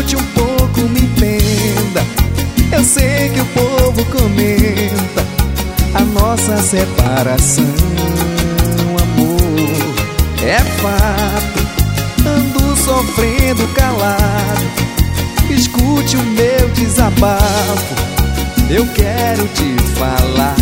escute um pouco, me entenda. Eu sei que o povo comenta a nossa separação, amor. É fato, ando sofrendo calado. Escute o meu desabafo, eu quero te falar.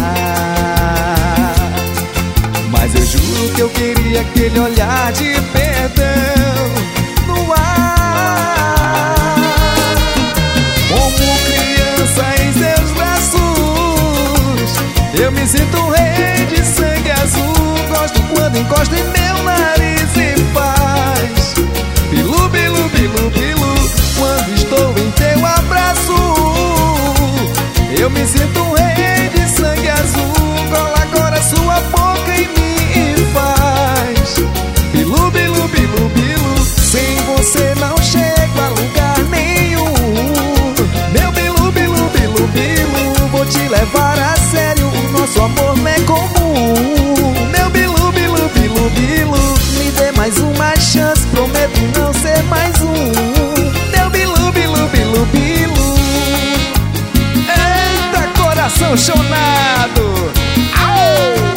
Mas eu juro que eu queria aquele olhar de perdão no ar. Como criança em seus braços, eu me sinto um rei de sangue azul. Gosto quando encosta em meu nariz e faz bilu, bilu, bilu, bilu. Quando estou em teu abraço, eu me sinto um rei de sangue azul. Cola agora sua boca em mim e faz bilu, bilu, bilu, bilu. Sem você não chego a lugar nenhum. Meu bilu, bilu, bilu, bilu. Vou te levar a sério, o nosso amor não é comum. Meu bilu, bilu, bilu, bilu. Me dê mais uma chance, prometo não ser mais um. Meu bilu, bilu, bilu, bilu. Eita, coração chonado. Au!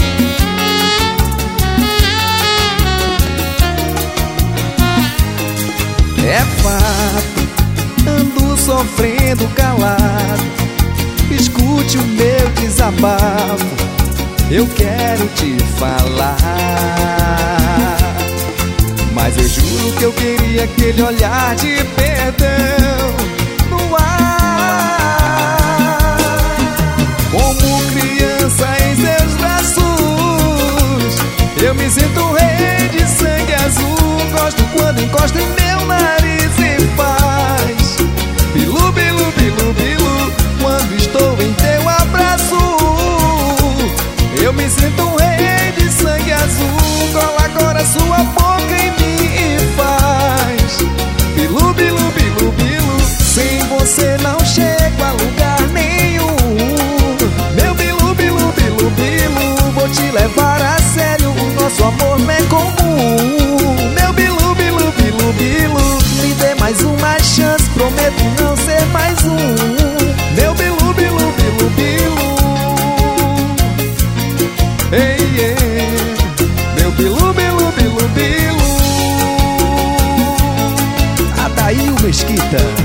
É fato, ando sofrendo calado. Escute o meu desabafo, eu quero te falar. Mas eu juro que eu queria aquele olhar de perdão no ar. Como criança em seus braços, eu me sinto um rei de sangue azul. Gosto quando encosta em meu nariz e faz bilu, bilu, bilu, bilu. Quando estou em teu abraço, eu me sinto um rei de sangue azul. Cola agora sua boca em mim e faz bilu, bilu, bilu, bilu. Sem você não chego a lugar nenhum. Meu bilu, bilu, bilu, bilu. Vou te levar a sério, o nosso amor não é comum. Meu bilu, bilu, bilu, bilu. Me dê mais uma chance, prometo não ser mais um. Meu bilu, bilu, bilu, bilu. Ei, ei. Meu bilu, bilu, bilu, bilu. Adail Mesquita.